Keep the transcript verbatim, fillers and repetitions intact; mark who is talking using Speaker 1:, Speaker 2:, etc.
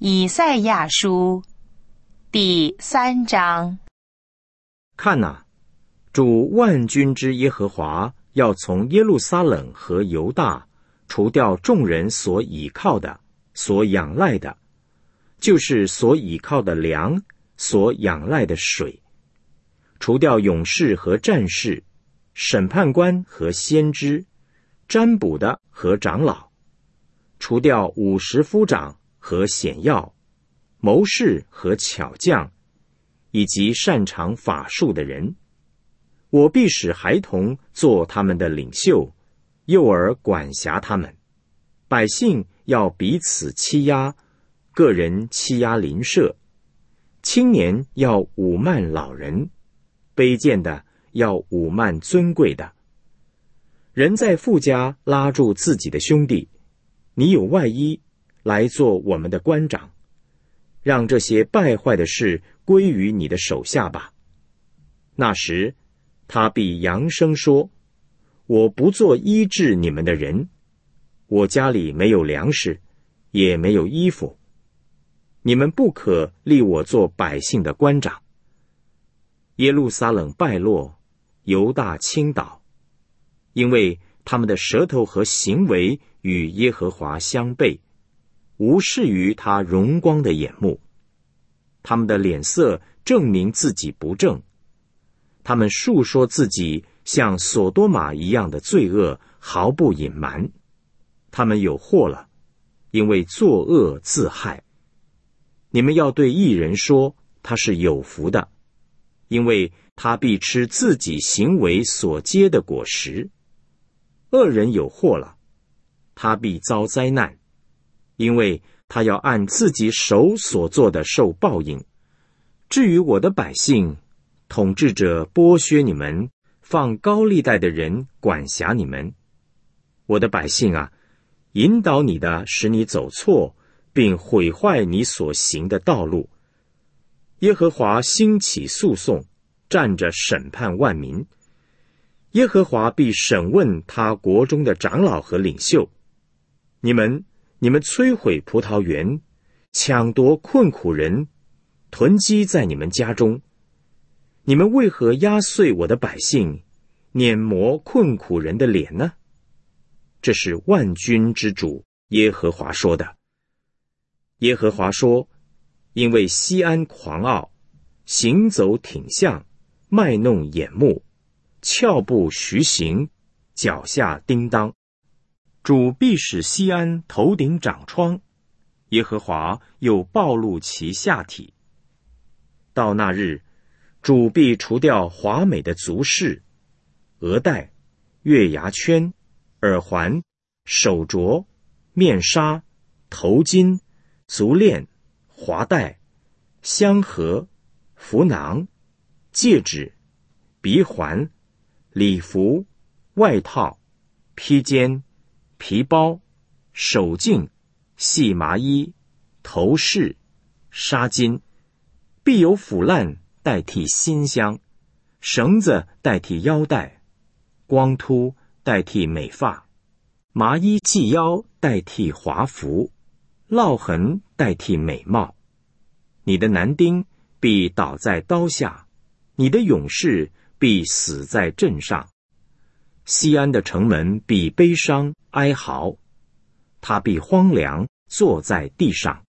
Speaker 1: 以赛亚书第三章。
Speaker 2: 看哪，主万军之耶和华要从耶路撒冷和犹大除掉众人所倚靠的、所仰赖的，就是所倚靠的粮、所仰赖的水，除掉勇士和战士、审判官和先知、占卜的和长老，除掉五十夫长和显要、谋士和巧匠，以及擅长法术的人。我必使孩童做他们的领袖，幼儿管辖他们。百姓要彼此欺压，个人欺压邻舍。青年要侮慢老人，卑贱的要侮慢尊贵的。人在富家拉住自己的兄弟，你有外衣，来做我们的官长，让这些败坏的事归于你的手下吧。那时他必扬声说，我不做医治你们的人，我家里没有粮食，也没有衣服，你们不可立我做百姓的官长。耶路撒冷败落，犹大倾倒，因为他们的舌头和行为与耶和华相悖，无视于他荣光的眼目。他们的脸色证明自己不正，他们述说自己像所多玛一样的罪恶，毫不隐瞒。他们有祸了，因为作恶自害。你们要对义人说，他是有福的，因为他必吃自己行为所结的果实。恶人有祸了，他必遭灾难，因为他要按自己手所做的受报应。至于我的百姓，统治者剥削你们，放高利贷的人管辖你们。我的百姓啊，引导你的使你走错，并毁坏你所行的道路。耶和华兴起诉讼，站着审判万民。耶和华必审问他国中的长老和领袖。你们，你们摧毁葡萄园，抢夺困苦人，囤积在你们家中。你们为何压碎我的百姓，碾磨困苦人的脸呢？这是万军之主耶和华说的。耶和华说，因为西安狂傲，行走挺项，卖弄眼目，翘步徐行，脚下叮当。主必使西安头顶长疮，耶和华又暴露其下体。到那日，主必除掉华美的足饰、额带、月牙圈、耳环、手镯、面纱、头巾、足链、华带、香盒、符囊、戒指、鼻环、礼服、外套、披肩、皮包、手镜、细麻衣、头饰、纱巾，必有腐烂代替馨香，绳子代替腰带，光秃代替美发，麻衣系腰代替华服，烙痕代替美貌。你的男丁必倒在刀下，你的勇士必死在阵上。西安的城门必悲伤哀嚎，他必荒凉坐在地上。